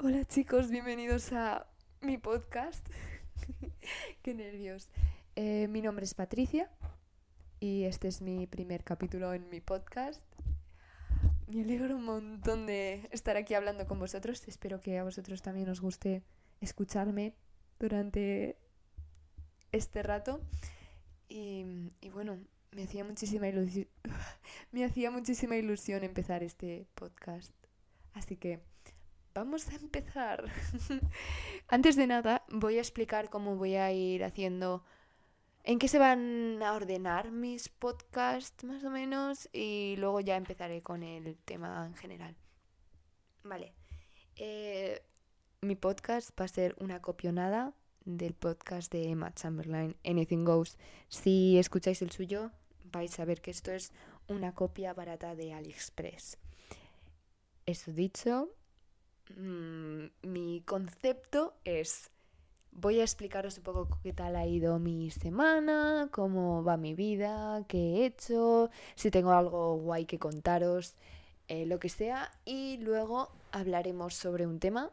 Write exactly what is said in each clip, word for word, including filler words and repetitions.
Hola chicos, bienvenidos a mi podcast. Qué nervios. Eh, mi nombre es Patricia y este es mi primer capítulo en mi podcast. Me alegro un montón de estar aquí hablando con vosotros. Espero que a vosotros también os guste escucharme durante este rato. Y, y bueno, me hacía muchísima ilusión, me hacía muchísima ilusión empezar este podcast. Así que vamos a empezar. Antes de nada, voy a explicar cómo voy a ir haciendo, en qué se van a ordenar mis podcasts más o menos y luego ya empezaré con el tema en general. Vale, eh, mi podcast va a ser una copionada del podcast de Emma Chamberlain, Anything Goes. Si escucháis el suyo, vais a ver que esto es una copia barata de AliExpress. Eso dicho, mmm, mi concepto es: voy a explicaros un poco qué tal ha ido mi semana, cómo va mi vida, qué he hecho, si tengo algo guay que contaros, eh, lo que sea. Y luego hablaremos sobre un tema.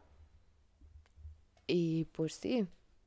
Y pues sí,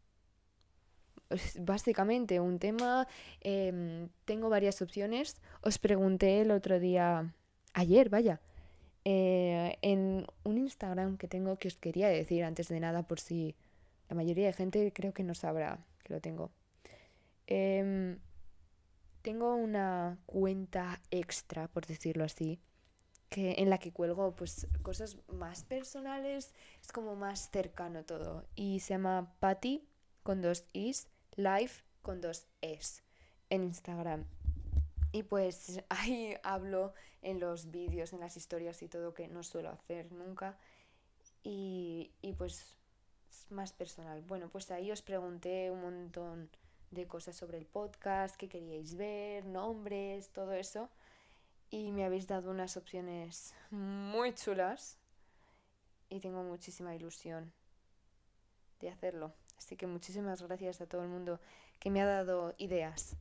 es básicamente un tema. Eh, tengo varias opciones. Os pregunté el otro día, ayer, vaya, eh, en un Instagram que tengo, que os quería decir antes de nada, por si la mayoría de gente creo que no sabrá que lo tengo. Eh, tengo una cuenta extra, por decirlo así, que en la que cuelgo pues cosas más personales, es como más cercano todo. Y se llama Patty con dos is, Life con dos es, en Instagram. Y pues ahí hablo en los vídeos, en las historias y todo, que no suelo hacer nunca. Y, y pues es más personal. Bueno, pues ahí os pregunté un montón de cosas sobre el podcast, qué queríais ver, nombres, todo eso. Y me habéis dado unas opciones muy chulas y tengo muchísima ilusión de hacerlo. Así que muchísimas gracias a todo el mundo que me ha dado ideas.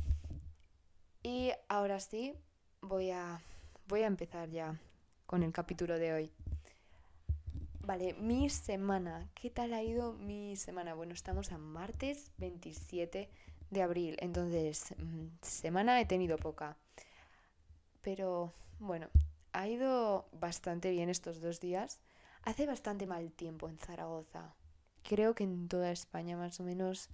Y ahora sí, voy a, voy a empezar ya con el capítulo de hoy. Vale, mi semana. ¿Qué tal ha ido mi semana? Bueno, estamos a martes veintisiete de abril, entonces mmm, semana he tenido poca. Pero bueno, ha ido bastante bien estos dos días. Hace bastante mal tiempo en Zaragoza. Creo que en toda España más o menos.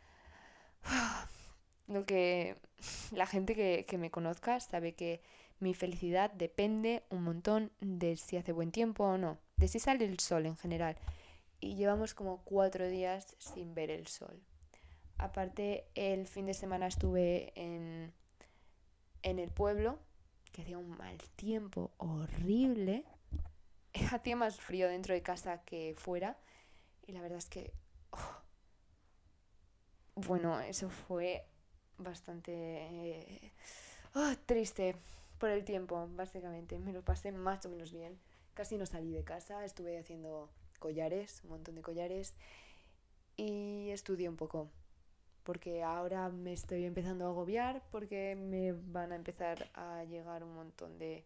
Lo que la gente que, que me conozca sabe que mi felicidad depende un montón de si hace buen tiempo o no, de si sale el sol en general. Y llevamos como cuatro días sin ver el sol. Aparte, el fin de semana estuve en, en el pueblo, que hacía un mal tiempo horrible. Hacía más frío dentro de casa que fuera. Y la verdad es que, oh, bueno, eso fue bastante eh, oh, triste por el tiempo, básicamente. Me lo pasé más o menos bien. Casi no salí de casa, estuve haciendo collares, un montón de collares, y estudié un poco. Porque ahora me estoy empezando a agobiar porque me van a empezar a llegar un montón de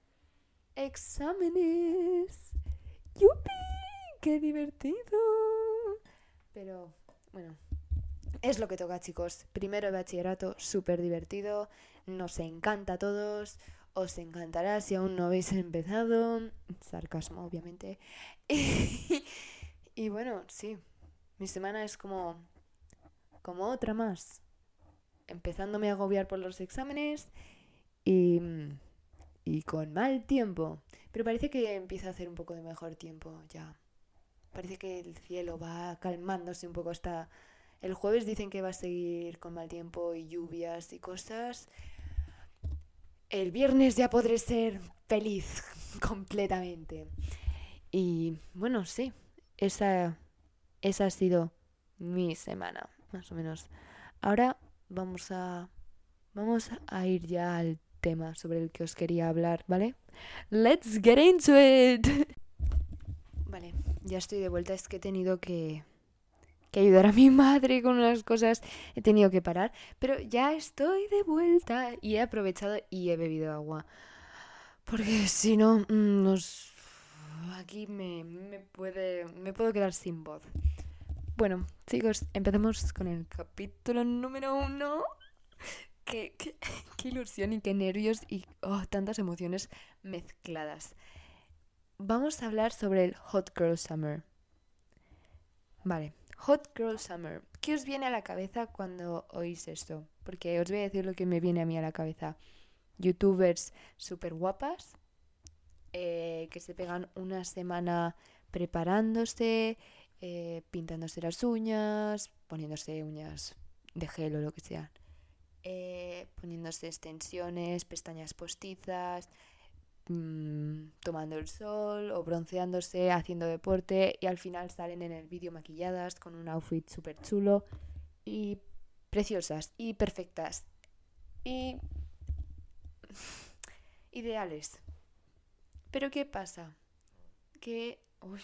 exámenes. ¡Yupi! ¡Qué divertido! Pero bueno, es lo que toca, chicos. Primero de bachillerato, súper divertido. Nos encanta a todos. Os encantará si aún no habéis empezado. Sarcasmo, obviamente. Y, y bueno, sí. Mi semana es como, como otra más. Empezándome a agobiar por los exámenes y, y con mal tiempo. Pero parece que empieza a hacer un poco de mejor tiempo ya. Parece que el cielo va calmándose un poco hasta... El jueves dicen que va a seguir con mal tiempo y lluvias y cosas. El viernes ya podré ser feliz completamente. Y bueno, sí, esa, esa ha sido mi semana, más o menos. Ahora vamos a, vamos a ir ya al tema sobre el que os quería hablar, ¿vale? Let's get into it. Vale, ya estoy de vuelta. Es que he tenido que... que ayudar a mi madre con unas cosas, he tenido que parar, pero ya estoy de vuelta y he aprovechado y he bebido agua, porque si no, nos... aquí me, me puede, me puedo quedar sin voz. Bueno, chicos, empezamos con el capítulo número uno. Qué, qué, qué ilusión y qué nervios y oh, tantas emociones mezcladas. Vamos a hablar sobre el Hot Girl Summer. Vale, Hot Girl Summer. ¿Qué os viene a la cabeza cuando oís esto? Porque os voy a decir lo que me viene a mí a la cabeza. Youtubers súper guapas, eh, que se pegan una semana preparándose, eh, pintándose las uñas, poniéndose uñas de gel o lo que sea, eh, poniéndose extensiones, pestañas postizas, mmm, tomando el sol o bronceándose, haciendo deporte y al final salen en el vídeo maquilladas con un outfit súper chulo y preciosas y perfectas y ideales. Pero ¿qué pasa? Que... Uy.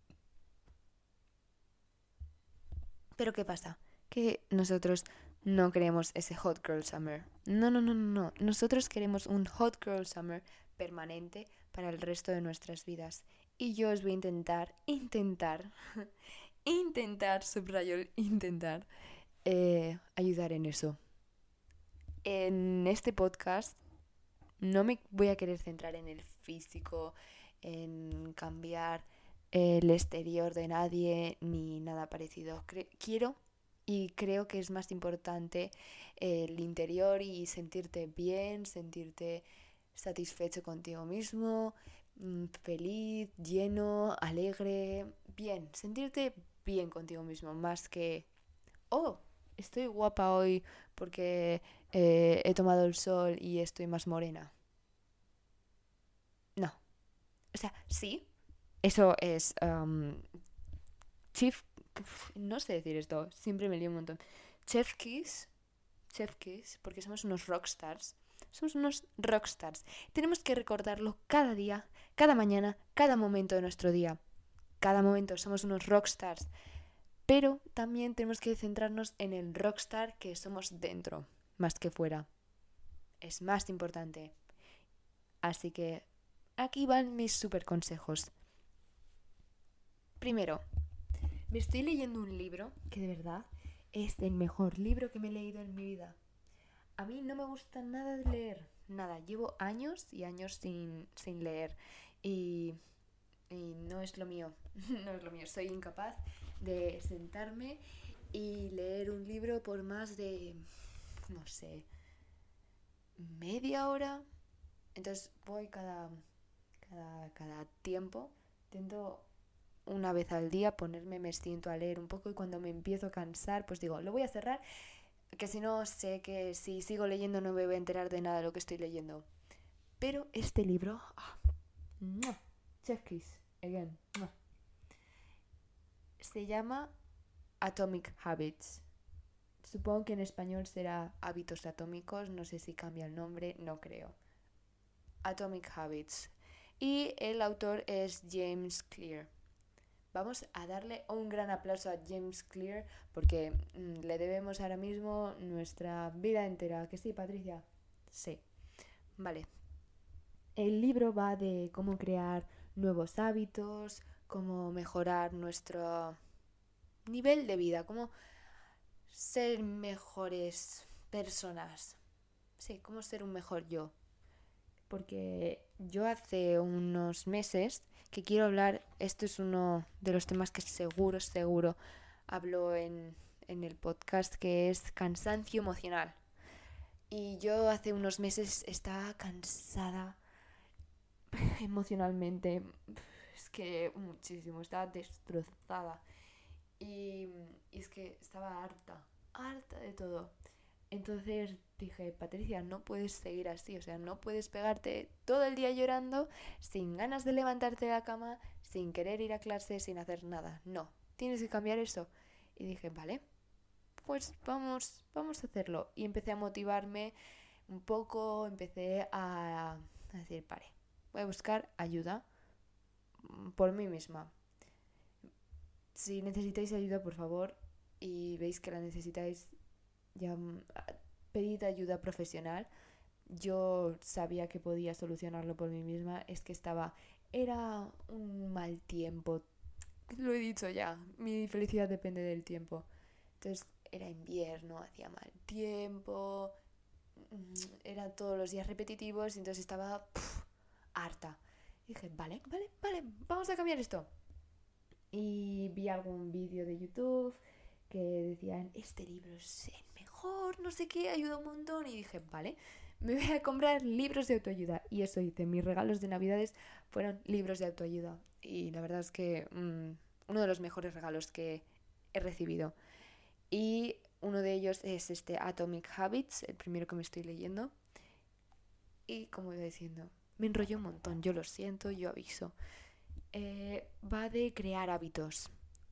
Pero ¿qué pasa? Que nosotros no queremos ese Hot Girl Summer. No, no, no, no, no. Nosotros queremos un Hot Girl Summer permanente para el resto de nuestras vidas. Y yo os voy a intentar, intentar, intentar, subrayo el intentar, eh, ayudar en eso. En este podcast no me voy a querer centrar en el físico, en cambiar el exterior de nadie ni nada parecido. Cre- quiero y creo que es más importante el interior y sentirte bien, sentirte satisfecho contigo mismo, mm, feliz, lleno, alegre, bien, sentirte bien contigo mismo, más que, oh, estoy guapa hoy porque eh, he tomado el sol y estoy más morena. No, o sea, sí, eso es um, Chief, no sé decir esto, siempre me lío un montón. Chef Kiss, Chef Kiss, porque somos unos rockstars. Somos unos rockstars. Tenemos que recordarlo cada día, cada mañana, cada momento de nuestro día. Cada momento somos unos rockstars. Pero también tenemos que centrarnos en el rockstar que somos dentro, más que fuera. Es más importante. Así que aquí van mis super consejos. Primero, me estoy leyendo un libro que de verdad es el mejor libro que me he leído en mi vida. A mí no me gusta nada de leer, nada. Llevo años y años sin, sin leer y, y no es lo mío, no es lo mío. Soy incapaz de sentarme y leer un libro por más de, no sé, media hora. Entonces voy cada, cada, cada tiempo, intento una vez al día ponerme, me siento a leer un poco y cuando me empiezo a cansar, pues digo, lo voy a cerrar, que si no sé que si sigo leyendo no me voy a enterar de nada de lo que estoy leyendo. Pero este libro, oh, Chef Kiss, again, se llama Atomic Habits. Supongo que en español será Hábitos Atómicos, no sé si cambia el nombre, no creo. Atomic Habits. Y el autor es James Clear. Vamos a darle un gran aplauso a James Clear porque mmm, le debemos ahora mismo nuestra vida entera. ¿Que sí, Patricia? Sí. Vale. El libro va de cómo crear nuevos hábitos, cómo mejorar nuestro nivel de vida, cómo ser mejores personas. Sí, cómo ser un mejor yo. Porque yo hace unos meses que quiero hablar, esto es uno de los temas que seguro, seguro hablo en, en el podcast, que es cansancio emocional. Y yo hace unos meses estaba cansada emocionalmente, es que muchísimo, estaba destrozada. Y, y es que estaba harta, harta de todo. Entonces dije, Patricia, no puedes seguir así, o sea, no puedes pegarte todo el día llorando, sin ganas de levantarte de la cama, sin querer ir a clase, sin hacer nada. No, tienes que cambiar eso. Y dije, vale, pues vamos, vamos a hacerlo. Y empecé a motivarme un poco, empecé a, a decir, vale, voy a buscar ayuda por mí misma. Si necesitáis ayuda, por favor, y veis que la necesitáis, ya pedid ayuda profesional. Yo sabía que podía solucionarlo por mí misma, es que estaba era un mal tiempo. Lo he dicho ya, mi felicidad depende del tiempo. Entonces era invierno, hacía mal tiempo, eran todos los días repetitivos y entonces estaba pff, harta. Y dije, vale, vale, vale, vamos a cambiar esto. Y vi algún vídeo de YouTube que decían, este libro es el mejor, no sé qué, ayuda un montón. Y dije, vale, me voy a comprar libros de autoayuda. Y eso hice, mis regalos de Navidades fueron libros de autoayuda. Y la verdad es que mmm, uno de los mejores regalos que he recibido. Y uno de ellos es este Atomic Habits, el primero que me estoy leyendo. Y como iba diciendo, me enrollé un montón, yo lo siento, yo aviso. Eh, va de crear hábitos.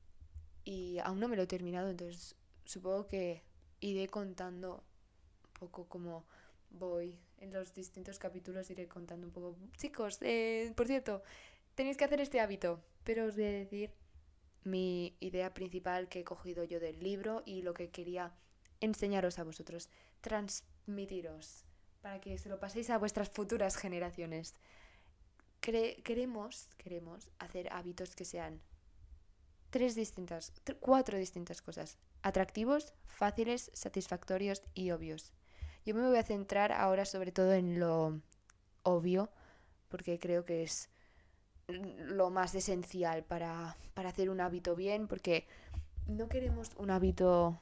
Y aún no me lo he terminado, entonces supongo que iré contando un poco cómo voy. En los distintos capítulos iré contando un poco. Chicos, eh, por cierto, tenéis que hacer este hábito. Pero os voy a decir mi idea principal que he cogido yo del libro y lo que quería enseñaros a vosotros, transmitiros, para que se lo paséis a vuestras futuras generaciones. Cre- queremos, queremos hacer hábitos que sean tres distintas, t- cuatro distintas cosas: atractivos, fáciles, satisfactorios y obvios. Yo me voy a centrar ahora sobre todo en lo obvio, porque creo que es lo más esencial para, para hacer un hábito bien, porque no queremos un hábito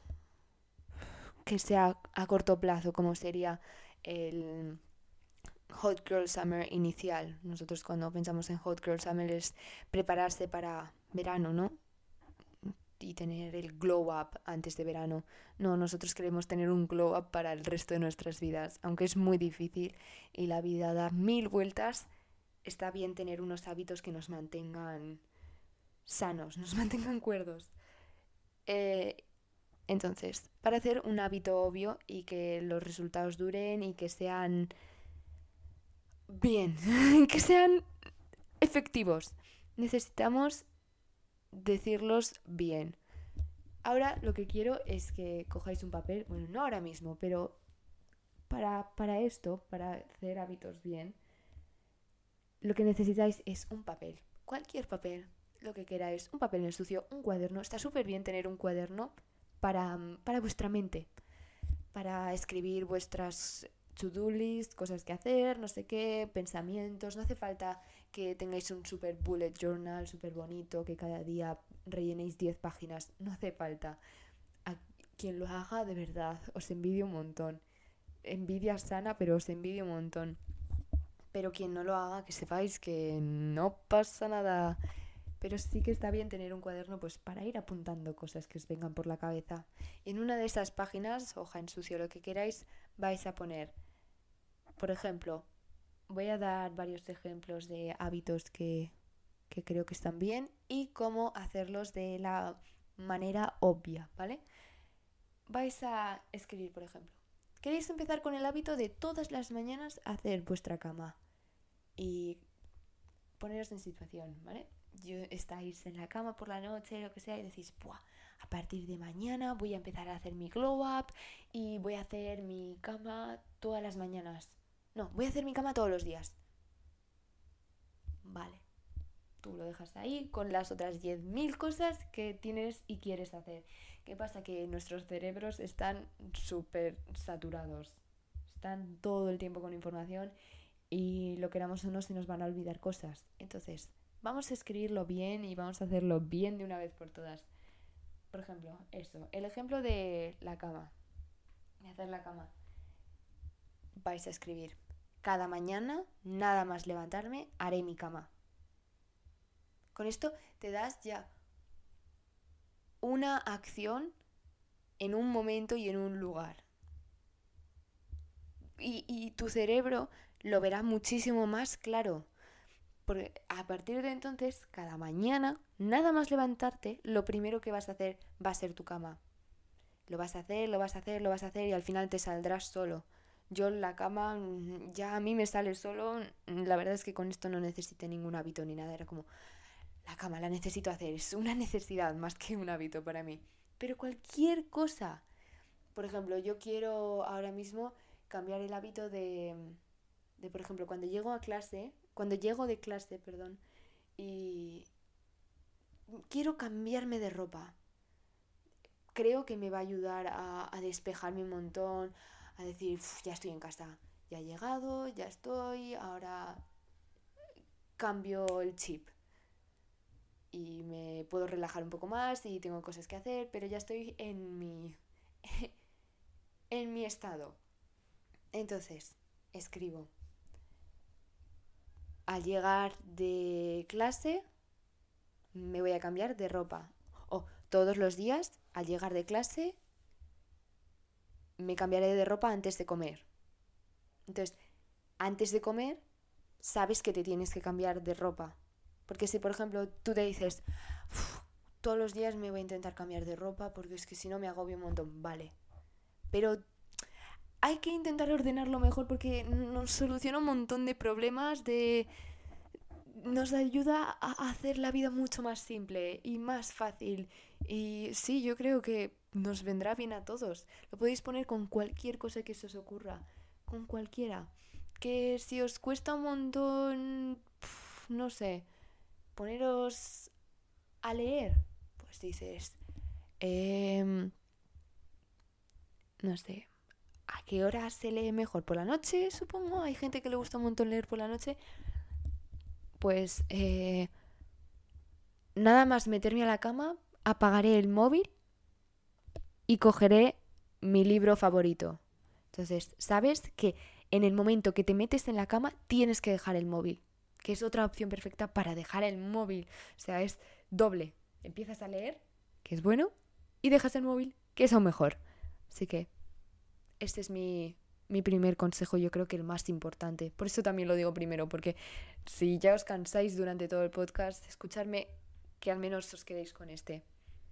que sea a corto plazo, como sería el Hot Girl Summer inicial. Nosotros cuando pensamos en Hot Girl Summer es prepararse para verano, ¿no? Y tener el glow up antes de verano. No, nosotros queremos tener un glow up para el resto de nuestras vidas, aunque es muy difícil y la vida da mil vueltas. Está bien tener unos hábitos que nos mantengan sanos, nos mantengan cuerdos. Eh, entonces, para hacer un hábito obvio y que los resultados duren y que sean bien, que sean efectivos, necesitamos decirlos bien. Ahora lo que quiero es que cojáis un papel, bueno, no ahora mismo, pero para, para esto, para hacer hábitos bien, lo que necesitáis es un papel, cualquier papel, lo que queráis, un papel en el sucio, un cuaderno. Está súper bien tener un cuaderno para, para vuestra mente, para escribir vuestras to-do list, cosas que hacer, no sé qué, pensamientos. No hace falta que tengáis un super bullet journal súper bonito, que cada día rellenéis diez páginas. No hace falta. A quien lo haga, de verdad, os envidio un montón. Envidia sana, pero os envidio un montón. Pero quien no lo haga, que sepáis que no pasa nada. Pero sí que está bien tener un cuaderno pues para ir apuntando cosas que os vengan por la cabeza. Y en una de esas páginas, hoja en sucio, lo que queráis, vais a poner, por ejemplo, voy a dar varios ejemplos de hábitos que, que creo que están bien y cómo hacerlos de la manera obvia, ¿vale? Vais a escribir, por ejemplo, queréis empezar con el hábito de todas las mañanas hacer vuestra cama y poneros en situación, ¿vale? Yo estáis en la cama por la noche, lo que sea, y decís, buah, a partir de mañana voy a empezar a hacer mi glow up y voy a hacer mi cama todas las mañanas. No, voy a hacer mi cama todos los días. Vale, tú lo dejas ahí con las otras diez mil cosas que tienes y quieres hacer. ¿Qué pasa? Que nuestros cerebros están súper saturados. Están todo el tiempo con información y lo queramos o no se nos van a olvidar cosas. Entonces, vamos a escribirlo bien y vamos a hacerlo bien de una vez por todas. Por ejemplo, eso, el ejemplo de la cama, de hacer la cama. Vais a escribir, cada mañana, nada más levantarme, haré mi cama. Con esto te das ya una acción en un momento y en un lugar. Y, y tu cerebro lo verá muchísimo más claro. Porque a partir de entonces, cada mañana, nada más levantarte, lo primero que vas a hacer va a ser tu cama. Lo vas a hacer, lo vas a hacer, lo vas a hacer y al final te saldrás solo. Yo la cama ya a mí me sale solo. La verdad es que con esto no necesité ningún hábito ni nada. Era como, la cama la necesito hacer. Es una necesidad más que un hábito para mí. Pero cualquier cosa. Por ejemplo, yo quiero ahora mismo cambiar el hábito de, de por ejemplo, cuando llego a clase, cuando llego de clase, perdón, y quiero cambiarme de ropa. Creo que me va a ayudar a, a despejarme un montón, a decir, ya estoy en casa, ya he llegado, ya estoy, ahora cambio el chip y me puedo relajar un poco más y tengo cosas que hacer, pero ya estoy en mi en mi estado. Entonces, escribo. Al llegar de clase, me voy a cambiar de ropa. O todos los días, al llegar de clase, me cambiaré de ropa antes de comer. Entonces, antes de comer, sabes que te tienes que cambiar de ropa. Porque si, por ejemplo, tú te dices, todos los días me voy a intentar cambiar de ropa porque es que si no me agobio un montón, vale. Pero hay que intentar ordenarlo mejor porque nos soluciona un montón de problemas, de... nos ayuda a hacer la vida mucho más simple y más fácil. Y sí, yo creo que nos vendrá bien a todos. Lo podéis poner con cualquier cosa que se os ocurra, con cualquiera. Que si os cuesta un montón, pf, no sé, poneros a leer, pues dices, eh, no sé, ¿a qué hora se lee mejor? ¿Por la noche, supongo? Hay gente que le gusta un montón leer por la noche. Pues eh, nada más meterme a la cama, apagaré el móvil y cogeré mi libro favorito. Entonces, sabes que en el momento que te metes en la cama tienes que dejar el móvil, que es otra opción perfecta para dejar el móvil. O sea, es doble. Empiezas a leer, que es bueno, y dejas el móvil, que es aún mejor. Así que este es mi, mi primer consejo, yo creo que el más importante. Por eso también lo digo primero, porque si ya os cansáis durante todo el podcast, escuchadme, que al menos os quedéis con este.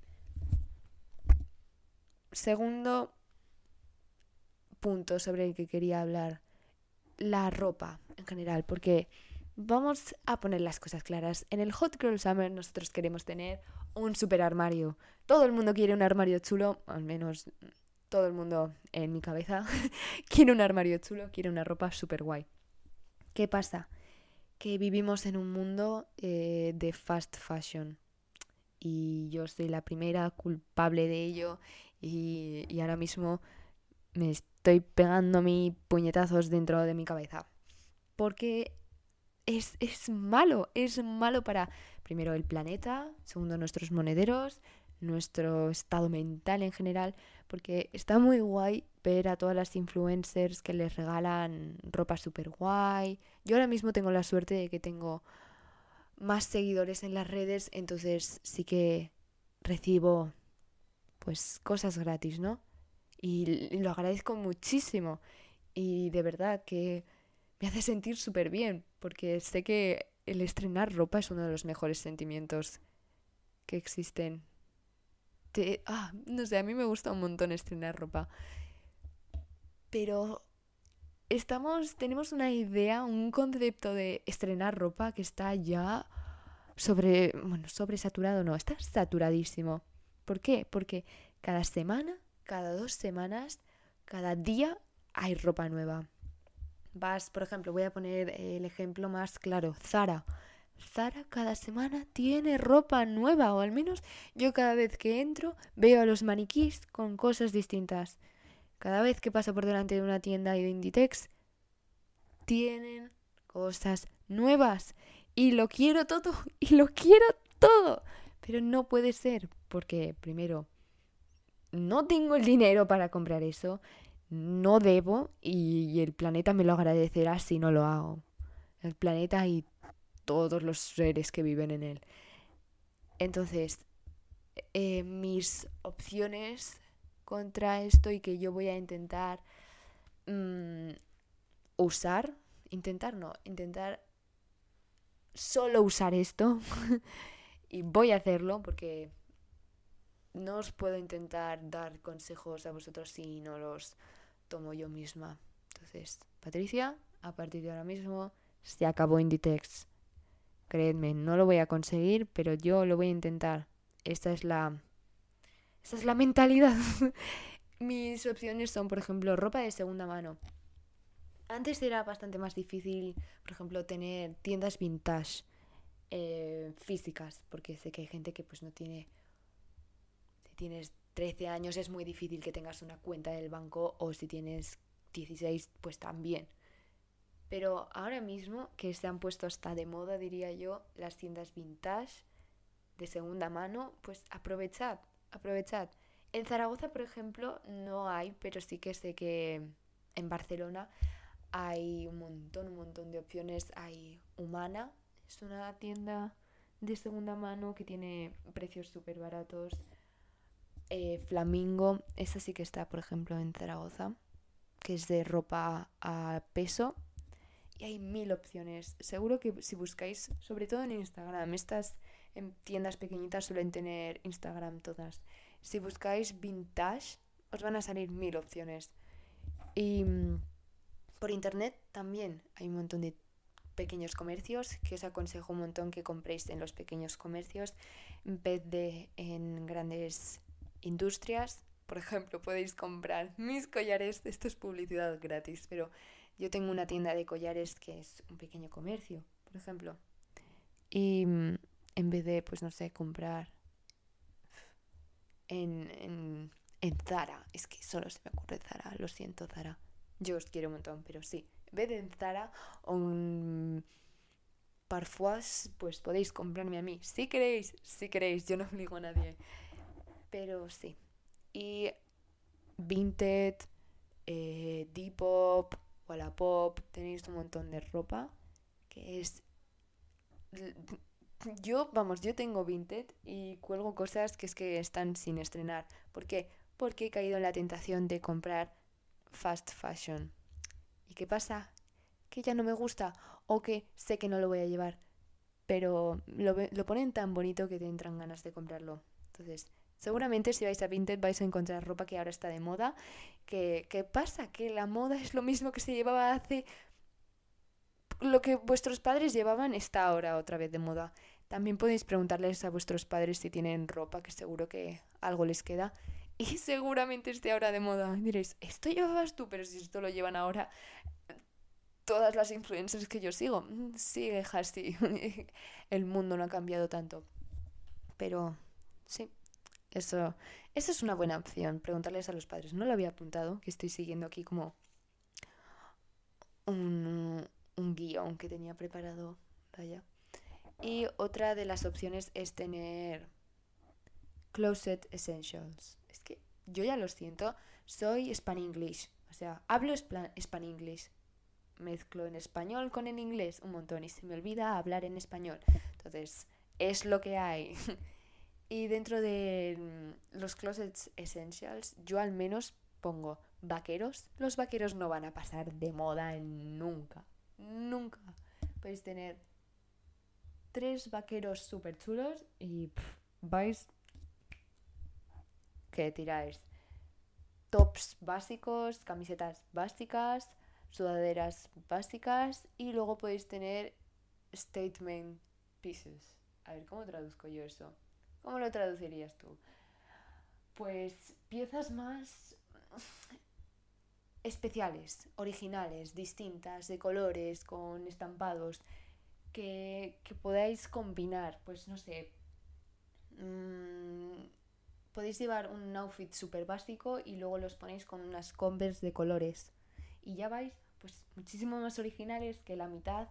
Segundo punto sobre el que quería hablar, la ropa en general, porque vamos a poner las cosas claras. En el Hot Girl Summer nosotros queremos tener un super armario. Todo el mundo quiere un armario chulo, al menos todo el mundo en mi cabeza quiere un armario chulo, quiere una ropa super guay. ¿Qué pasa? Que vivimos en un mundo eh, de fast fashion y yo soy la primera culpable de ello y, y ahora mismo me estoy pegando mis puñetazos dentro de mi cabeza porque es, es malo, es malo para, primero, el planeta, segundo, nuestros monederos, nuestro estado mental en general, porque está muy guay ver a todas las influencers que les regalan ropa súper guay. Yo ahora mismo tengo la suerte de que tengo más seguidores en las redes, entonces sí que recibo pues cosas gratis, ¿no? Y lo agradezco muchísimo y de verdad que me hace sentir súper bien, porque sé que el estrenar ropa es uno de los mejores sentimientos que existen. Te, ah, no sé, a mí me gusta un montón estrenar ropa. Pero estamos, tenemos una idea, un concepto de estrenar ropa que está ya sobre, bueno, sobresaturado, no, está saturadísimo. ¿Por qué? Porque cada semana, cada dos semanas, cada día hay ropa nueva. Vas, por ejemplo, voy a poner el ejemplo más claro, Zara. Zara cada semana tiene ropa nueva, o al menos yo cada vez que entro veo a los maniquís con cosas distintas. Cada vez que paso por delante de una tienda de Inditex, tienen cosas nuevas. Y lo quiero todo, y lo quiero todo. Pero no puede ser, porque primero, no tengo el dinero para comprar eso, no debo, y el planeta me lo agradecerá si no lo hago. El planeta y todos los seres que viven en él. Entonces, eh, mis opciones contra esto y que yo voy a intentar mmm, usar, intentar no, intentar solo usar esto y voy a hacerlo porque no os puedo intentar dar consejos a vosotros si no los tomo yo misma. Entonces, Patricia, a partir de ahora mismo se acabó Inditex. Creedme, no lo voy a conseguir, pero yo lo voy a intentar. Esta es la... Esta es la mentalidad. Mis opciones son, por ejemplo, ropa de segunda mano. Antes era bastante más difícil, por ejemplo, tener tiendas vintage. eh, físicas, porque sé que hay gente que pues no tiene, si tienes trece años es muy difícil que tengas una cuenta del banco, o si tienes dieciséis pues también. Pero ahora mismo que se han puesto hasta de moda, diría yo, las tiendas vintage de segunda mano, pues aprovechad, aprovechad. En Zaragoza, por ejemplo, no hay, pero sí que sé que en Barcelona hay un montón, un montón de opciones. Hay Humana, es una tienda de segunda mano que tiene precios súper baratos. Eh, Flamingo, esa sí que está, por ejemplo, en Zaragoza, que es de ropa a peso. Y hay mil opciones. Seguro que si buscáis, sobre todo en Instagram, estas en tiendas pequeñitas suelen tener Instagram todas. Si buscáis vintage, os van a salir mil opciones. Y mm, por internet también hay un montón de pequeños comercios que os aconsejo un montón que compréis en los pequeños comercios en vez de en grandes industrias. Por ejemplo, podéis comprar mis collares. Esto es publicidad gratis, pero yo tengo una tienda de collares que es un pequeño comercio, por ejemplo. Y mm, en vez de, pues no sé, comprar en, en, en Zara, es que solo se me ocurre Zara, lo siento Zara. Yo os quiero un montón, pero sí. En vez de en Zara o un Parfois, pues podéis comprarme a mí. Si queréis, si queréis, yo no obligo a nadie. Pero sí. Y Vinted, eh, Depop, Wallapop, tenéis un montón de ropa que es... Yo, vamos, yo tengo Vinted y cuelgo cosas que es que están sin estrenar. ¿Por qué? Porque he caído en la tentación de comprar fast fashion. ¿Y qué pasa? Que ya no me gusta o que sé que no lo voy a llevar, pero lo, lo ponen tan bonito que te entran ganas de comprarlo. Entonces, seguramente si vais a Vinted vais a encontrar ropa que ahora está de moda. ¿Qué, qué pasa? Que la moda es lo mismo que se llevaba hace... Lo que vuestros padres llevaban está ahora otra vez de moda. También podéis preguntarles a vuestros padres si tienen ropa, que seguro que algo les queda. Y seguramente esté ahora de moda. Diréis, esto llevabas tú, pero si esto lo llevan ahora todas las influencers que yo sigo. Sí, hija, sí. El mundo no ha cambiado tanto. Pero sí, eso, eso es una buena opción, preguntarles a los padres. No lo había apuntado, que estoy siguiendo aquí como un, un guión que tenía preparado. Vaya. Y otra de las opciones es tener Closet Essentials. Es que yo ya lo siento, soy Span English. O sea, hablo Span English. Mezclo en español con en inglés un montón y se me olvida hablar en español. Entonces, es lo que hay. Y dentro de mm, los Closets Essentials, yo al menos pongo vaqueros. Los vaqueros no van a pasar de moda en nunca. Nunca. Podéis tener tres vaqueros súper chulos y pff, vais que tiráis. Tops básicos, camisetas básicas, sudaderas básicas y luego podéis tener statement pieces. A ver, ¿cómo traduzco yo eso? ¿Cómo lo traducirías tú? Pues piezas más especiales, originales, distintas, de colores, con estampados, que, que podáis combinar. Pues no sé, mmm, podéis llevar un outfit súper básico y luego los ponéis con unas Converse de colores. Y ya vais, pues, muchísimo más originales que la mitad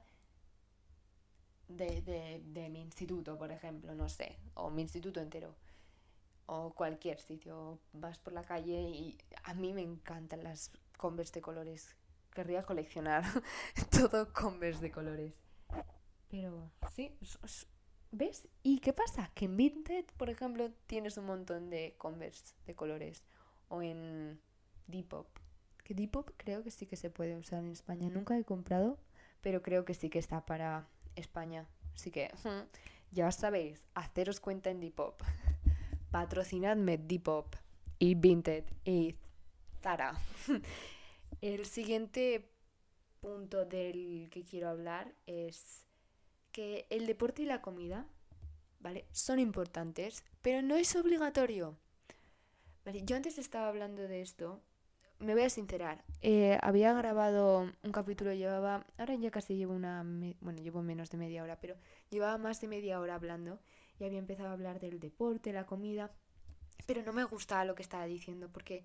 de, de, de mi instituto, por ejemplo, no sé, o mi instituto entero, o cualquier sitio. Vas por la calle y a mí me encantan las Converse de colores. Querría coleccionar todo Converse de colores. Pero sí, ¿ves? ¿Y qué pasa? Que en Vinted, por ejemplo, tienes un montón de Converse de colores. O en Depop. Que Depop creo que sí que se puede usar en España. Nunca he comprado, pero creo que sí que está para España. Así que, ya sabéis, haceros cuenta en Depop. Patrocinadme Depop y Vinted y Zara. El siguiente punto del que quiero hablar es que el deporte y la comida, ¿vale? Son importantes, pero no es obligatorio. Vale, yo antes estaba hablando de esto. Me voy a sincerar. Eh, había grabado un capítulo, llevaba... Ahora ya casi llevo una... Me, bueno, llevo menos de media hora, pero Llevaba más de media hora hablando y había empezado a hablar del deporte, la comida, pero no me gustaba lo que estaba diciendo porque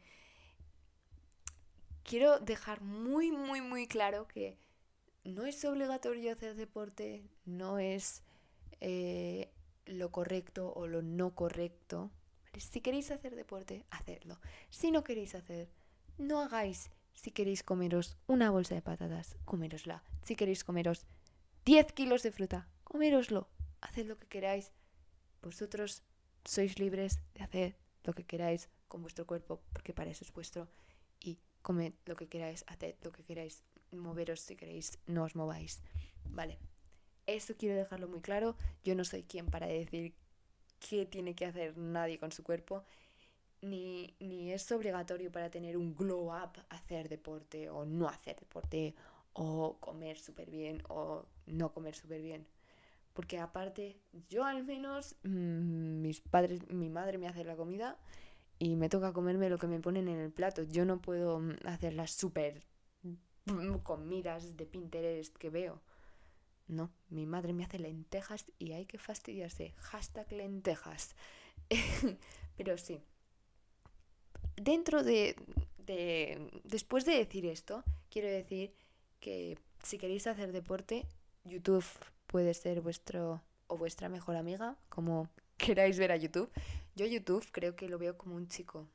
quiero dejar muy, muy, muy claro que no es obligatorio hacer deporte, no es eh, lo correcto o lo no correcto. Si queréis hacer deporte, hacedlo. Si no queréis hacer, no hagáis. Si queréis comeros una bolsa de patatas, comérosla. Si queréis comeros diez kilos de fruta, coméroslo. Haced lo que queráis. Vosotros sois libres de hacer lo que queráis con vuestro cuerpo, porque para eso es vuestro. Y comed lo que queráis, haced lo que queráis. Moveros si queréis, no os mováis. Vale. Eso quiero dejarlo muy claro. Yo no soy quien para decir qué tiene que hacer nadie con su cuerpo. Ni, ni es obligatorio para tener un glow up hacer deporte o no hacer deporte o comer súper bien o no comer súper bien. Porque aparte, yo al menos, mmm, mis padres, mi madre me hace la comida y me toca comerme lo que me ponen en el plato. Yo no puedo hacer las súper comidas de Pinterest que veo. No, mi madre me hace lentejas y hay que fastidiarse. Hashtag lentejas. Pero sí. Dentro de, de... Después de decir esto, quiero decir que si queréis hacer deporte, YouTube puede ser vuestro o vuestra mejor amiga, como queráis ver a YouTube. Yo YouTube creo que lo veo como un chico.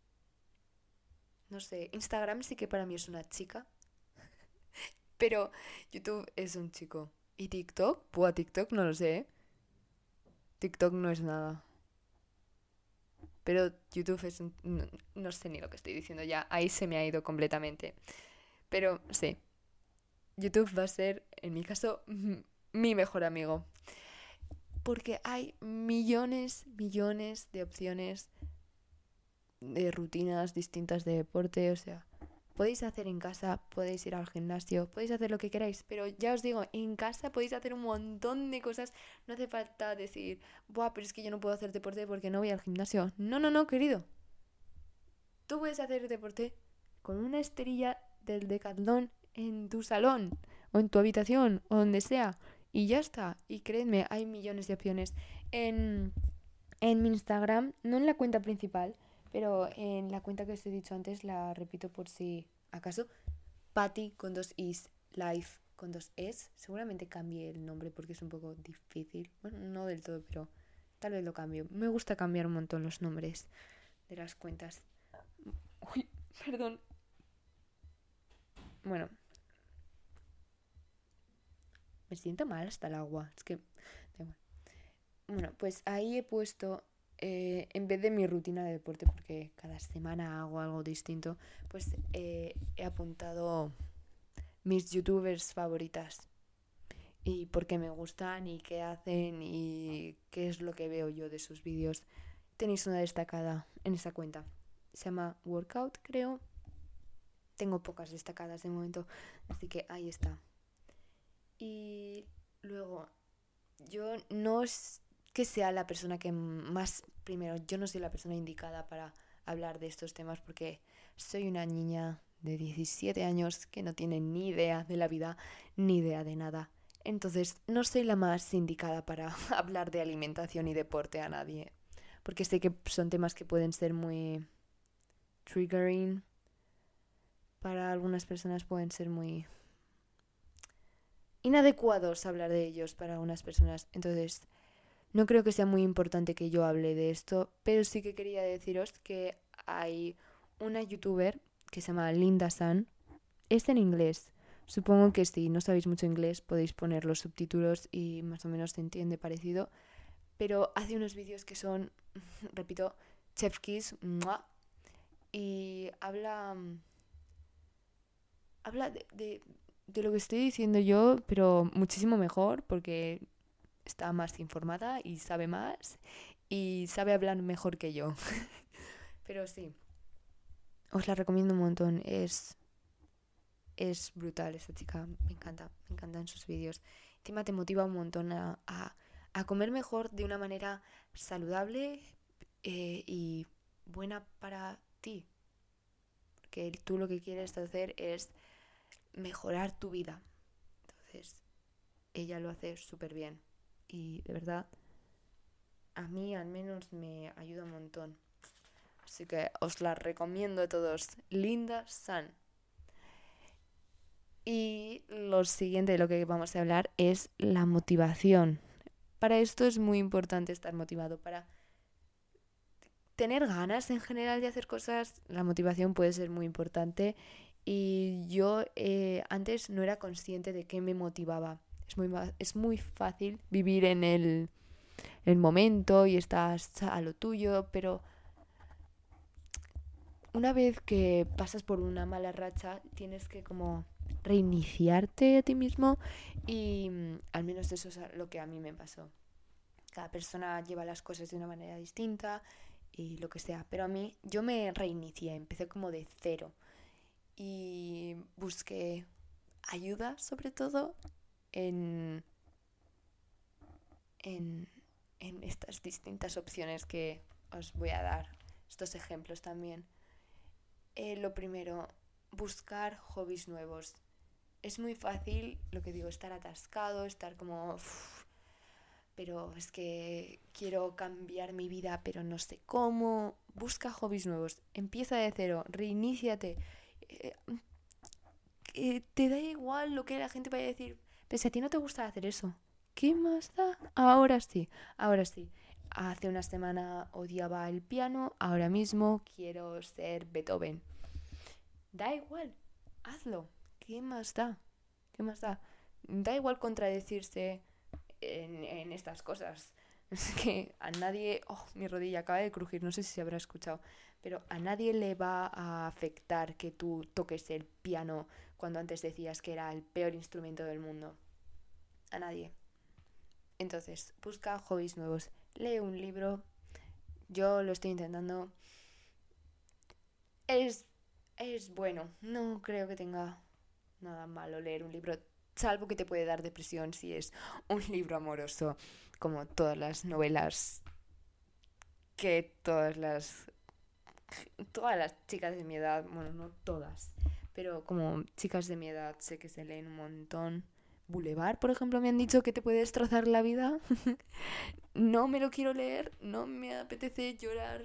No sé, Instagram sí que para mí es una chica, pero YouTube es un chico. ¿Y TikTok? Buah, TikTok no lo sé, ¿eh? TikTok no es nada. Pero YouTube es un... No, no sé ni lo que estoy diciendo ya. Ahí se me ha ido completamente. Pero sí. YouTube va a ser, en mi caso, mi mejor amigo. Porque hay millones, millones de opciones de rutinas distintas de deporte. O sea, podéis hacer en casa, podéis ir al gimnasio, podéis hacer lo que queráis, pero ya os digo, en casa podéis hacer un montón de cosas. No hace falta decir, buah, pero es que yo no puedo hacer deporte porque no voy al gimnasio. No, no, no, querido. Tú puedes hacer deporte con una esterilla del Decathlon en tu salón, o en tu habitación, o donde sea, y ya está. Y créeme, hay millones de opciones. En, en mi Instagram, no en la cuenta principal, pero en la cuenta que os he dicho antes, la repito por si acaso, Patty con dos is, life con dos es. Seguramente cambie el nombre porque es un poco difícil. Bueno, no del todo, pero tal vez lo cambio. Me gusta cambiar un montón los nombres de las cuentas. Uy, perdón. Bueno, me siento mal hasta el agua. Es que... Bueno, pues ahí he puesto, eh, en vez de mi rutina de deporte, porque cada semana hago algo distinto, pues eh, he apuntado mis youtubers favoritas y por qué me gustan y qué hacen y qué es lo que veo yo de sus vídeos. Tenéis una destacada en esa cuenta. Se llama Workout, creo. Tengo pocas destacadas de momento, así que ahí está. Y luego, yo no es que sea la persona que más... Primero, yo no soy la persona indicada para hablar de estos temas porque soy una niña de diecisiete años que no tiene ni idea de la vida, ni idea de nada. Entonces, no soy la más indicada para hablar de alimentación y deporte a nadie. Porque sé que son temas que pueden ser muy triggering. Para algunas personas pueden ser muy inadecuados hablar de ellos para algunas personas. Entonces, no creo que sea muy importante que yo hable de esto, pero sí que quería deciros que hay una youtuber que se llama Linda Sun. Es en inglés. Supongo que si no sabéis mucho inglés podéis poner los subtítulos y más o menos se entiende parecido. Pero hace unos vídeos que son, repito, chef kiss, ¡mua! Y habla... Habla de, de, de lo que estoy diciendo yo, pero muchísimo mejor porque está más informada y sabe más y sabe hablar mejor que yo. Pero sí, os la recomiendo un montón. Es, es brutal esta chica. Me encanta, me encantan sus vídeos. Encima te motiva un montón a, a, a comer mejor de una manera saludable eh, y buena para ti. Porque tú lo que quieres hacer es mejorar tu vida. Entonces, ella lo hace súper bien. y de verdad a mí al menos me ayuda un montón. Así que os la recomiendo a todos. Linda Sun. Y lo siguiente de lo que vamos a hablar es la motivación. Para esto es muy importante estar motivado. Para tener ganas en general de hacer cosas, la motivación puede ser muy importante. Y yo eh, antes no era consciente de qué me motivaba. Es muy, es muy fácil vivir en el, el momento y estás a lo tuyo, pero una vez que pasas por una mala racha, tienes que como reiniciarte a ti mismo y mm, al menos eso es lo que a mí me pasó. Cada persona lleva las cosas de una manera distinta y lo que sea, pero a mí yo me reinicié, empecé como de cero y busqué ayuda sobre todo en, en, en estas distintas opciones que os voy a dar, estos ejemplos también. Eh, lo primero, buscar hobbies nuevos. Es muy fácil, lo que digo, estar atascado, estar como... Uff, pero es que quiero cambiar mi vida, pero no sé cómo. Busca hobbies nuevos. Empieza de cero, reiníciate. Eh, eh, te da igual lo que la gente vaya a decir. Pero si a ti no te gusta hacer eso, ¿qué más da? Ahora sí, ahora sí. Hace una semana odiaba el piano, ahora mismo quiero ser Beethoven. Da igual, hazlo. ¿Qué más da? ¿Qué más da? Da igual contradecirse en, en estas cosas. Es que a nadie... Oh, mi rodilla acaba de crujir, no sé si se habrá escuchado. Pero a nadie le va a afectar que tú toques el piano cuando antes decías que era el peor instrumento del mundo. A nadie. Entonces, busca hobbies nuevos. Lee un libro. Yo lo estoy intentando. Es, es bueno. No creo que tenga nada malo leer un libro, salvo que te puede dar depresión si es un libro amoroso, como todas las novelas que todas las todas las chicas de mi edad, bueno, no todas, pero como chicas de mi edad sé que se leen un montón. Boulevard, por ejemplo, me han dicho que te puede destrozar la vida. No me lo quiero leer, no me apetece llorar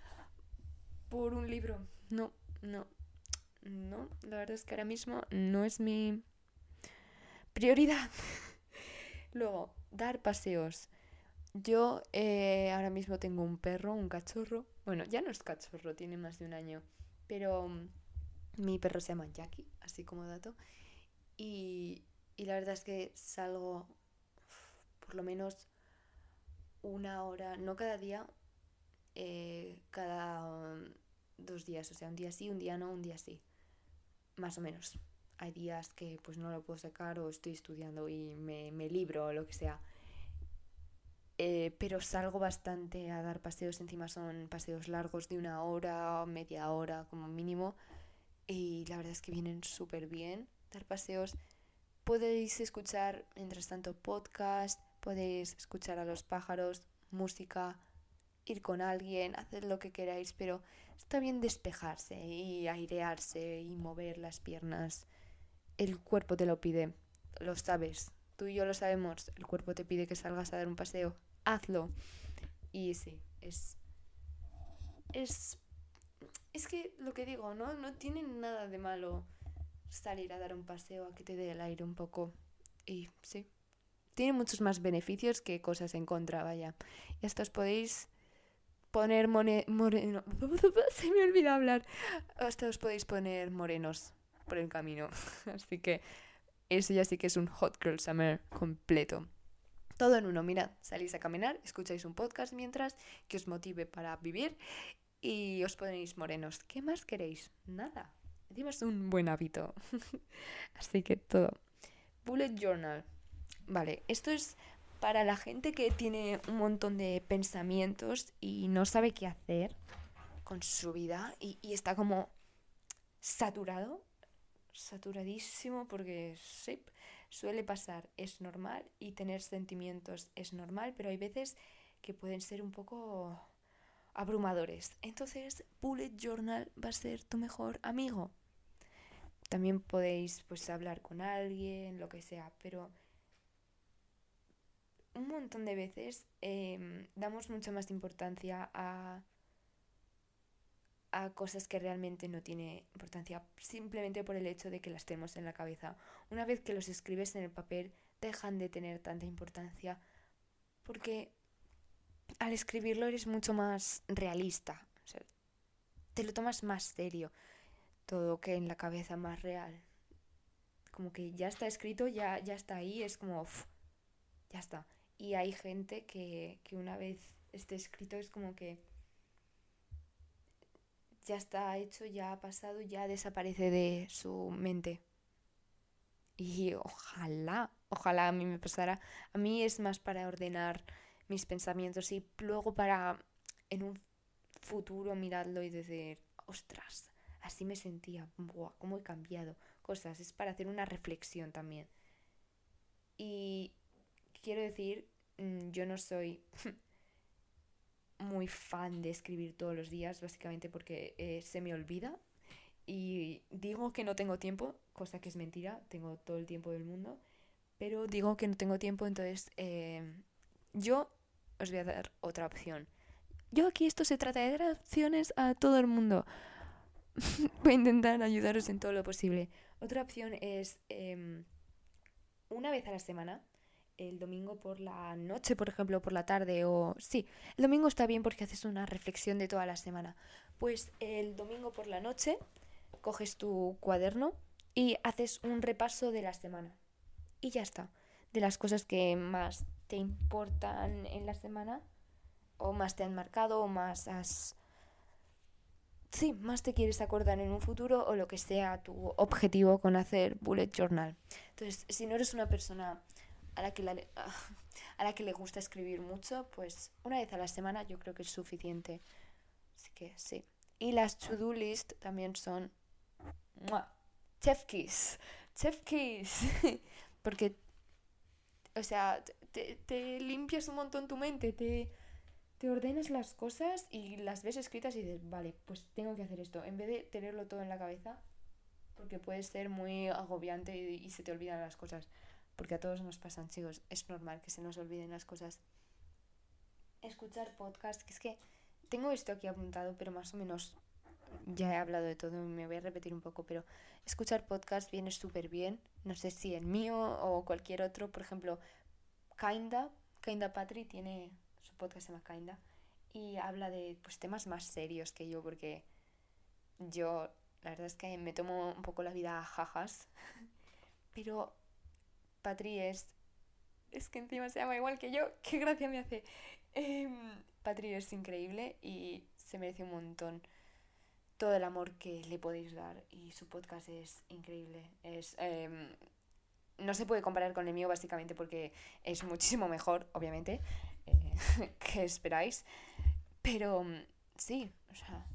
por un libro. No, no, no, la verdad es que ahora mismo no es mi prioridad. Luego, dar paseos. Yo eh, ahora mismo tengo un perro, un cachorro. Bueno, ya no es cachorro, tiene más de un año. Pero um, mi perro se llama Jackie, así como dato. Y, y la verdad es que salgo por lo menos una hora, no cada día, eh, cada um, dos días. O sea, un día sí, un día no, un día sí. Más o menos. Hay días que pues no lo puedo sacar o estoy estudiando y me, me libro o lo que sea. Eh, pero salgo bastante a dar paseos, encima son paseos largos de una hora, media hora como mínimo, y la verdad es que vienen súper bien dar paseos. Podéis escuchar, mientras tanto, podcast, podéis escuchar a los pájaros, música, ir con alguien, hacer lo que queráis, pero está bien despejarse y airearse y mover las piernas. El cuerpo te lo pide, lo sabes, tú y yo lo sabemos, el cuerpo te pide que salgas a dar un paseo, hazlo. Y sí, es, es, es que lo que digo, ¿no? No tiene nada de malo salir a dar un paseo, a que te dé el aire un poco. Y sí, tiene muchos más beneficios que cosas en contra, vaya. Y hasta os podéis poner more, moreno... Se me olvida hablar. Hasta os podéis poner morenos por el camino. Así que eso ya sí que es un Hot Girl Summer completo. Todo en uno, mirad, salís a caminar, escucháis un podcast mientras que os motive para vivir y os ponéis morenos. ¿Qué más queréis? Nada. Encima es un buen hábito. Así que todo. Bullet Journal. Vale, esto es para la gente que tiene un montón de pensamientos y no sabe qué hacer con su vida y, y está como saturado, saturadísimo porque sí, suele pasar, es normal y tener sentimientos es normal, pero hay veces que pueden ser un poco abrumadores. Entonces, Bullet Journal va a ser tu mejor amigo. También podéis pues hablar con alguien, lo que sea, pero un montón de veces eh, damos mucha más importancia a, a cosas que realmente no tienen importancia, simplemente por el hecho de que las tenemos en la cabeza. Una vez que los escribes en el papel, dejan de tener tanta importancia, porque al escribirlo eres mucho más realista, o sea, te lo tomas más serio, todo que en la cabeza más real. Como que ya está escrito, ya, ya está ahí, es como, uf, ya está. Y hay gente que, que una vez esté escrito es como que ya está hecho, ya ha pasado, ya desaparece de su mente. Y ojalá, ojalá a mí me pasara. A mí es más para ordenar mis pensamientos y luego para en un futuro mirarlo y decir, ostras, así me sentía, buah, cómo he cambiado. Cosas, es para hacer una reflexión también. Y quiero decir, mm, yo no soy muy fan de escribir todos los días, básicamente porque eh, se me olvida y digo que no tengo tiempo, cosa que es mentira, tengo todo el tiempo del mundo, pero digo que no tengo tiempo, entonces eh, yo os voy a dar otra opción. Yo aquí esto se trata de dar opciones a todo el mundo. Voy a intentar ayudaros en todo lo posible. Otra opción es eh, una vez a la semana, el domingo por la noche, por ejemplo, por la tarde, o sí, el domingo está bien porque haces una reflexión de toda la semana. Pues el domingo por la noche coges tu cuaderno y haces un repaso de la semana. Y ya está. De las cosas que más te importan en la semana, o más te han marcado, o más has... Sí, más te quieres acordar en un futuro, o lo que sea tu objetivo con hacer bullet journal. Entonces, si no eres una persona a la que, la, a la que le gusta escribir mucho, pues una vez a la semana yo creo que es suficiente. Así que sí. Y las to-do list también son ¡mua! Chef kiss, chef kiss. Porque, o sea, te, te limpias un montón tu mente, te, te ordenas las cosas y las ves escritas y dices, vale, pues tengo que hacer esto. En vez de tenerlo todo en la cabeza, porque puede ser muy agobiante y, y se te olvidan las cosas. Porque a todos nos pasan, chicos, es normal que se nos olviden las cosas. Escuchar podcast, que es que tengo esto aquí apuntado, pero más o menos ya he hablado de todo y me voy a repetir un poco, pero escuchar podcast viene súper bien. No sé si el mío o cualquier otro, por ejemplo, Kinda, Kinda Patri tiene su podcast se llama Kinda y habla de pues temas más serios que yo porque yo la verdad es que me tomo un poco la vida a jajas, pero Patri es es que encima se llama igual que yo, qué gracia me hace. Eh, Patri es increíble y se merece un montón todo el amor que le podéis dar y su podcast es increíble. Es eh, no se puede comparar con el mío básicamente porque es muchísimo mejor, obviamente, eh, que esperáis. Pero sí, o sea,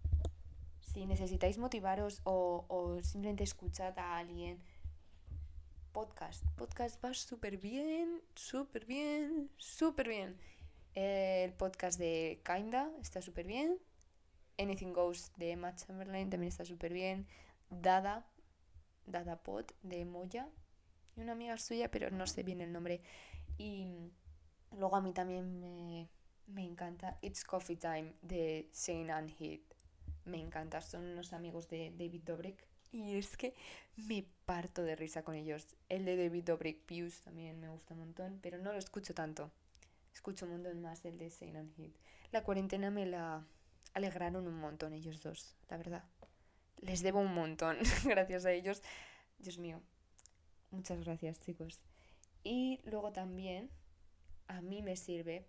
si necesitáis motivaros o, o simplemente escuchad a alguien, podcast, podcast va súper bien, súper bien, súper bien. El podcast de Kinda está súper bien. Anything Goes de Matt Chamberlain también está súper bien. Dada, Dada Pod de Moya. Y una amiga suya, pero no sé bien el nombre. Y luego a mí también me, me encanta It's Coffee Time de Shane and Heath. Me encanta, son unos amigos de David Dobrik. Y es que me parto de risa con ellos. El de David Dobrik, Pius, también me gusta un montón, pero no lo escucho tanto. Escucho un montón más el de Shane and Heath. La cuarentena me la alegraron un montón ellos dos, la verdad. Les debo un montón, gracias a ellos. Dios mío, muchas gracias, chicos. Y luego también a mí me sirve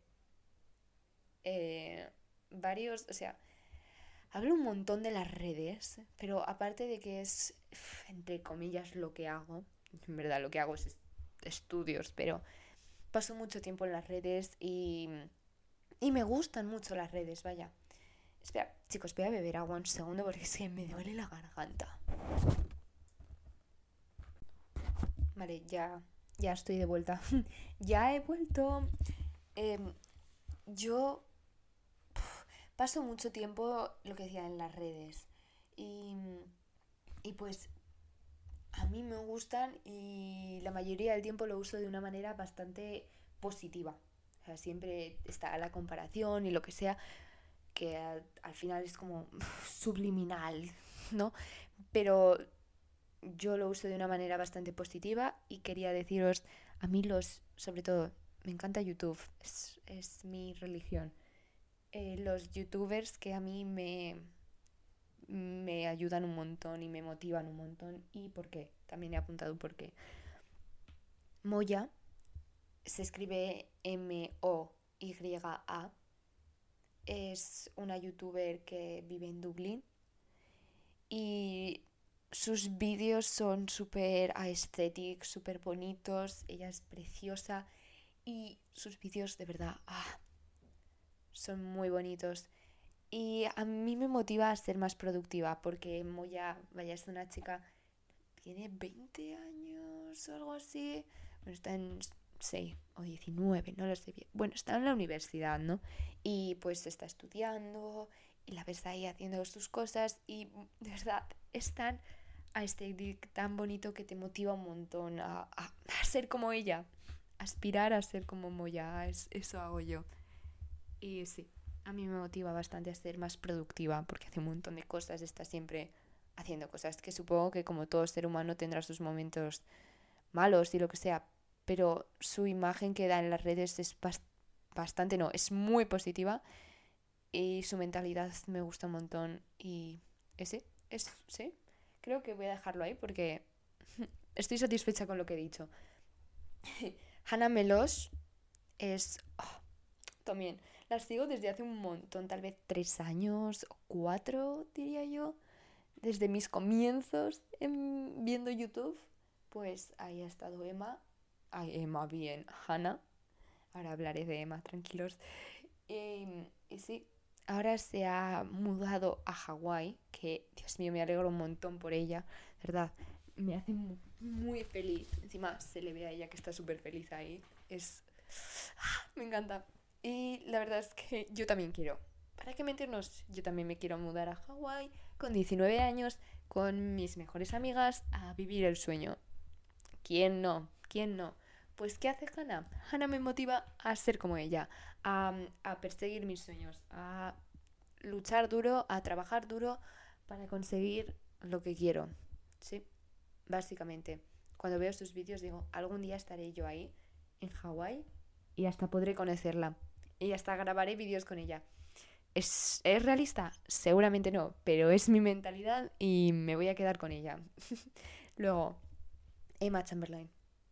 eh, varios, o sea, hablo un montón de las redes, pero aparte de que es, entre comillas, lo que hago, en verdad lo que hago es estudios, pero paso mucho tiempo en las redes y, y me gustan mucho las redes, vaya. Espera, chicos, voy a beber agua un segundo porque es que me duele la garganta. Vale, ya, ya estoy de vuelta. Ya he vuelto. Eh, yo pf, paso mucho tiempo, lo que decía, en las redes. Y, y pues a mí me gustan y la mayoría del tiempo lo uso de una manera bastante positiva. O sea, siempre está la comparación y lo que sea, que al, al final es como subliminal, ¿no? Pero yo lo uso de una manera bastante positiva y quería deciros, a mí los, sobre todo, me encanta YouTube, es, es mi religión. Eh, los youtubers que a mí me, me ayudan un montón y me motivan un montón. ¿Y por qué? También he apuntado por qué. Moya se escribe M O Y A. Es una youtuber que vive en Dublín y sus vídeos son súper aesthetic, súper bonitos. Ella es preciosa y sus vídeos de verdad ah, son muy bonitos. Y a mí me motiva a ser más productiva porque Moya, vaya, es una chica, tiene veinte años o algo así. Bueno, está en seis o diecinueve, no lo sé bien. Bueno, está en la universidad, ¿no? Y pues está estudiando y la ves ahí haciendo sus cosas y de verdad es tan aesthetic, tan bonito que te motiva un montón a, a, a ser como ella, aspirar a ser como Moya, es, eso hago yo. Y sí, a mí me motiva bastante a ser más productiva porque hace un montón de cosas, está siempre haciendo cosas que supongo que como todo ser humano tendrá sus momentos malos y lo que sea, pero su imagen que da en las redes es bast- bastante, no, es muy positiva y su mentalidad me gusta un montón y ese, es, sí, creo que voy a dejarlo ahí porque estoy satisfecha con lo que he dicho. Hannah Melosh es... oh, también las sigo desde hace un montón, tal vez tres años o cuatro, diría yo. Desde mis comienzos en, viendo YouTube, pues ahí ha estado Emma. Ay, Emma, bien. Hannah. Ahora hablaré de Emma, tranquilos. Y, y sí, ahora se ha mudado a Hawái, que, Dios mío, me alegro un montón por ella, ¿verdad? Me hace mu- muy feliz. Encima se le ve a ella que está súper feliz ahí. Es... ¡ah! Me encanta. Y la verdad es que yo también quiero. ¿Para qué mentirnos? Yo también me quiero mudar a Hawái con diecinueve años, con mis mejores amigas, a vivir el sueño. ¿Quién no? ¿Quién no? Pues ¿qué hace Hannah? Hannah me motiva a ser como ella, a, a perseguir mis sueños, a luchar duro, a trabajar duro para conseguir lo que quiero. ¿Sí? Básicamente. Cuando veo sus vídeos digo, algún día estaré yo ahí, en Hawái, y hasta podré conocerla. Y hasta grabaré vídeos con ella. ¿Es, ¿Es realista? Seguramente no, pero es mi mentalidad y me voy a quedar con ella. Luego, Emma Chamberlain.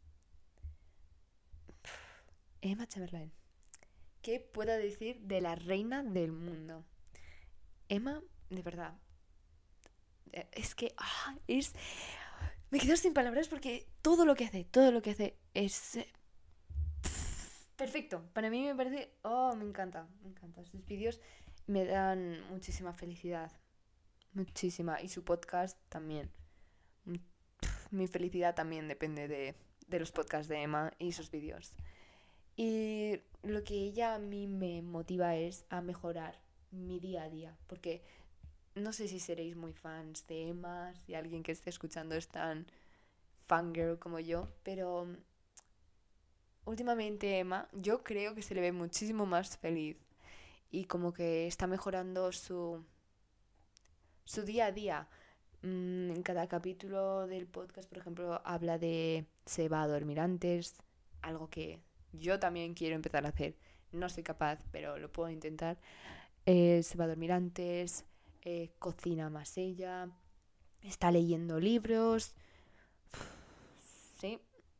Emma Chamberlain. ¿Qué puedo decir de la reina del mundo? Emma, de verdad, eh, es que ah, es... Me quedo sin palabras porque todo lo que hace, todo lo que hace es eh, perfecto. Para mí me parece... Oh, me encanta, me encanta. Sus vídeos me dan muchísima felicidad. Muchísima. Y su podcast también. Mi felicidad también depende de, de los podcasts de Emma y sus vídeos. Y lo que ella a mí me motiva es a mejorar mi día a día. Porque no sé si seréis muy fans de Emma, si alguien que esté escuchando es tan fangirl como yo, pero últimamente Emma yo creo que se le ve muchísimo más feliz y como que está mejorando su, su día a día. Mm, en cada capítulo del podcast, por ejemplo, habla de se va a dormir antes, algo que yo también quiero empezar a hacer. No soy capaz, pero lo puedo intentar. Eh, se va a dormir antes, eh, cocina más ella, está leyendo libros. Sí,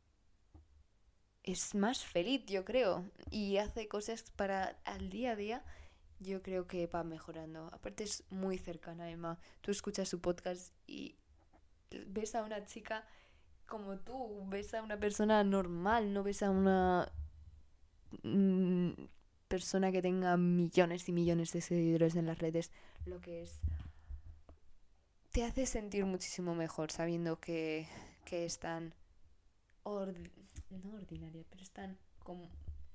es más feliz, yo creo, y hace cosas para al día a día. Yo creo que va mejorando. Aparte es muy cercana a Emma. Tú escuchas su podcast y ves a una chica como tú, ves a una persona normal, no ves a una mm, persona que tenga millones y millones de seguidores en las redes, lo que es... Te hace sentir muchísimo mejor sabiendo que, que es tan... Ordi- no ordinaria, pero es tan com-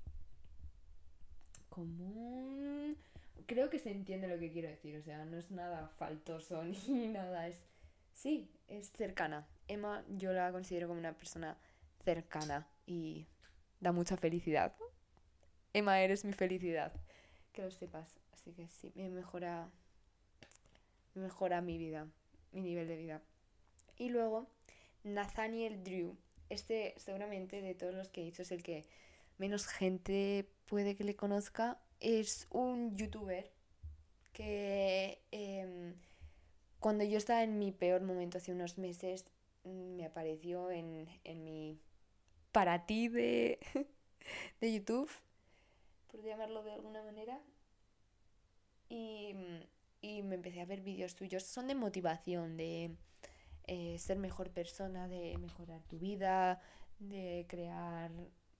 común. Creo que se entiende lo que quiero decir, o sea, no es nada faltoso ni nada, es... Sí, es cercana. Emma yo la considero como una persona cercana y da mucha felicidad. Emma, eres mi felicidad. Que lo sepas. Así que sí, me mejora, me mejora mi vida, mi nivel de vida. Y luego, Nathaniel Drew. Este seguramente de todos los que he dicho es el que menos gente puede que le conozca. Es un youtuber que eh, cuando yo estaba en mi peor momento hace unos meses me apareció en, en mi para ti de, de YouTube, por llamarlo de alguna manera. Y, y me empecé a ver vídeos tuyos. Son de motivación, de eh, ser mejor persona, de mejorar tu vida, de crear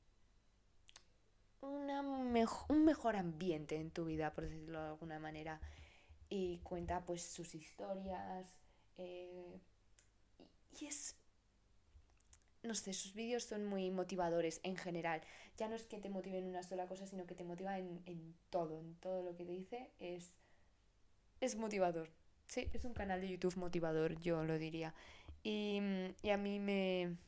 una mejo- un mejor ambiente en tu vida, por decirlo de alguna manera. Y cuenta pues sus historias. eh, y es, no sé, sus vídeos son muy motivadores en general. Ya no es que te motive en una sola cosa, sino que te motiva en, en todo, en todo lo que te dice. Es, es motivador. Sí, es un canal de YouTube motivador, yo lo diría. Y, y a mí me,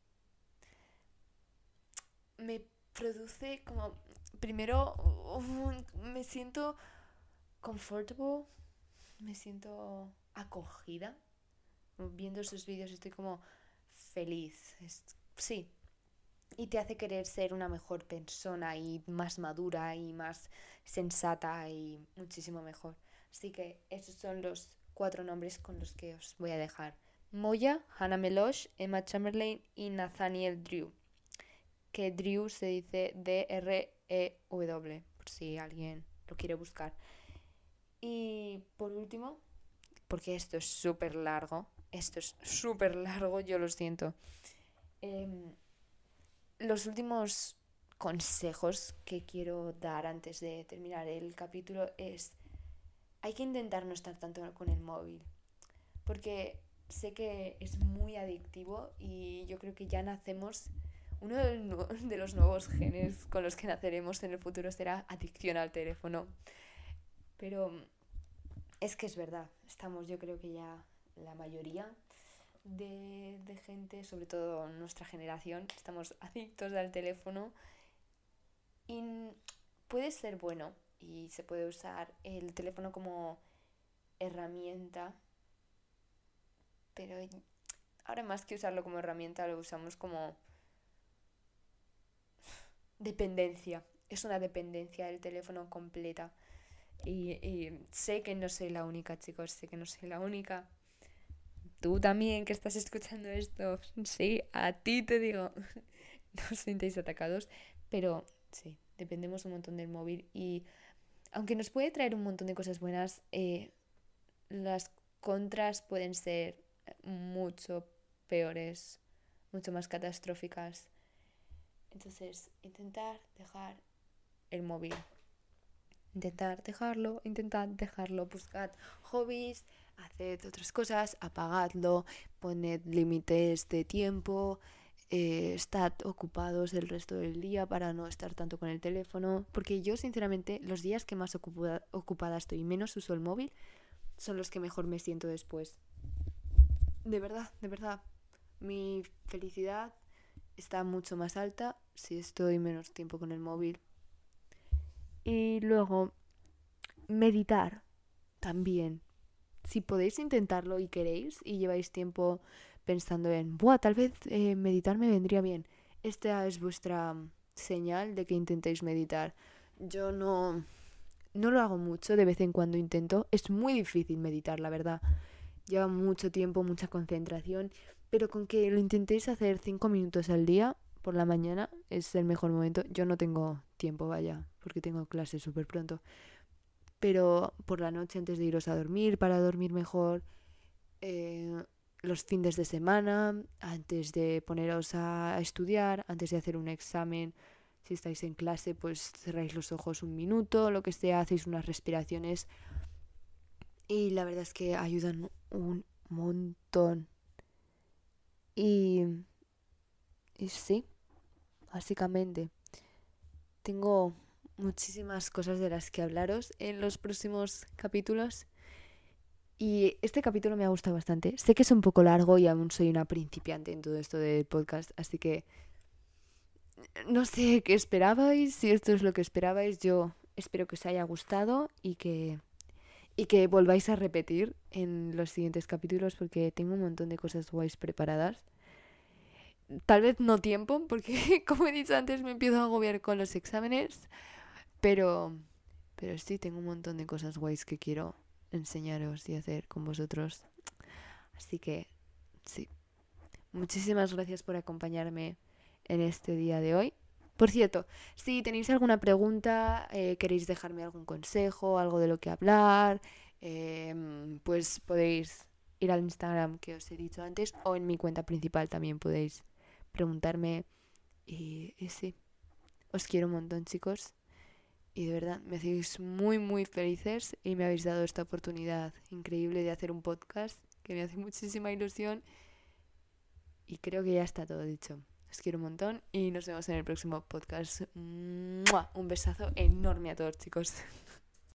me produce como, primero, un- me siento comfortable, me siento acogida. Viendo esos vídeos estoy como feliz. Es- sí, y te hace querer ser una mejor persona y más madura y más sensata y muchísimo mejor. Así que esos son los cuatro nombres con los que os voy a dejar. Moya, Hannah Meloche, Emma Chamberlain y Nathaniel Drew. Que Drew se dice D R E W, por si alguien lo quiere buscar. Y por último, porque esto es súper largo, esto es súper largo, yo lo siento. Eh, los últimos consejos que quiero dar antes de terminar el capítulo es: hay que intentar no estar tanto con el móvil, porque sé que es muy adictivo y yo creo que ya nacemos, uno de los nuevos genes con los que naceremos en el futuro será adicción al teléfono. Pero es que es verdad, estamos, yo creo que ya la mayoría de, de gente, sobre todo nuestra generación, estamos adictos al teléfono. Y puede ser bueno y se puede usar el teléfono como herramienta, pero ahora más que usarlo como herramienta lo usamos como dependencia. Es una dependencia del teléfono completa. Y, y sé que no soy la única, chicos, sé que no soy la única. Tú también que estás escuchando esto, sí, a ti te digo, no os sintáis atacados, pero sí, dependemos un montón del móvil y aunque nos puede traer un montón de cosas buenas, eh, las contras pueden ser mucho peores, mucho más catastróficas. Entonces, intentar dejar el móvil. Intentar dejarlo, intentad dejarlo, buscad hobbies, haced otras cosas, apagadlo, poned límites de tiempo, eh, estad ocupados el resto del día para no estar tanto con el teléfono, porque yo sinceramente los días que más ocupada, ocupada estoy y menos uso el móvil son los que mejor me siento después. De verdad, de verdad, mi felicidad está mucho más alta si estoy menos tiempo con el móvil. Y luego, meditar también. Si podéis intentarlo y queréis y lleváis tiempo pensando en, buah, tal vez eh, meditar me vendría bien. Esta es vuestra señal de que intentéis meditar. Yo no, no lo hago mucho, de vez en cuando intento. Es muy difícil meditar, la verdad. Lleva mucho tiempo, mucha concentración, pero con que lo intentéis hacer cinco minutos al día por la mañana es el mejor momento. Yo no tengo tiempo, vaya, porque tengo clase súper pronto. Pero por la noche antes de iros a dormir, para dormir mejor, eh, los fines de semana, antes de poneros a estudiar, antes de hacer un examen, si estáis en clase, pues cerráis los ojos un minuto, lo que sea, hacéis unas respiraciones y la verdad es que ayudan un montón. Y, y sí, básicamente. Tengo muchísimas cosas de las que hablaros en los próximos capítulos. Y este capítulo me ha gustado bastante. Sé que es un poco largo y aún soy una principiante en todo esto del podcast, así que no sé qué esperabais, si esto es lo que esperabais, yo espero que os haya gustado y que, y que volváis a repetir en los siguientes capítulos porque tengo un montón de cosas guays preparadas. Tal vez no tiempo, porque como he dicho antes me empiezo a agobiar con los exámenes, pero, pero sí tengo un montón de cosas guays que quiero enseñaros y hacer con vosotros. Así que sí, muchísimas gracias por acompañarme en este día de hoy. Por cierto, si tenéis alguna pregunta, eh, queréis dejarme algún consejo, algo de lo que hablar, eh, pues podéis ir al Instagram que os he dicho antes o en mi cuenta principal también podéis preguntarme. Y, y sí, os quiero un montón, chicos. Y de verdad, me hacéis muy, muy felices y me habéis dado esta oportunidad increíble de hacer un podcast que me hace muchísima ilusión. Y creo que ya está todo dicho. Os quiero un montón y nos vemos en el próximo podcast. ¡Mua! Un besazo enorme a todos, chicos.